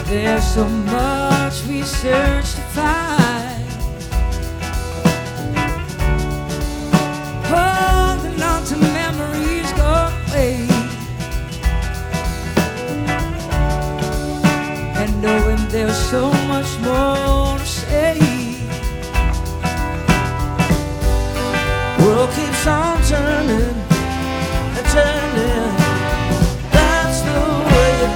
There's so much we search to find. Holding on to memories go away, and knowing there's so much more to say. World keeps on turning and turning.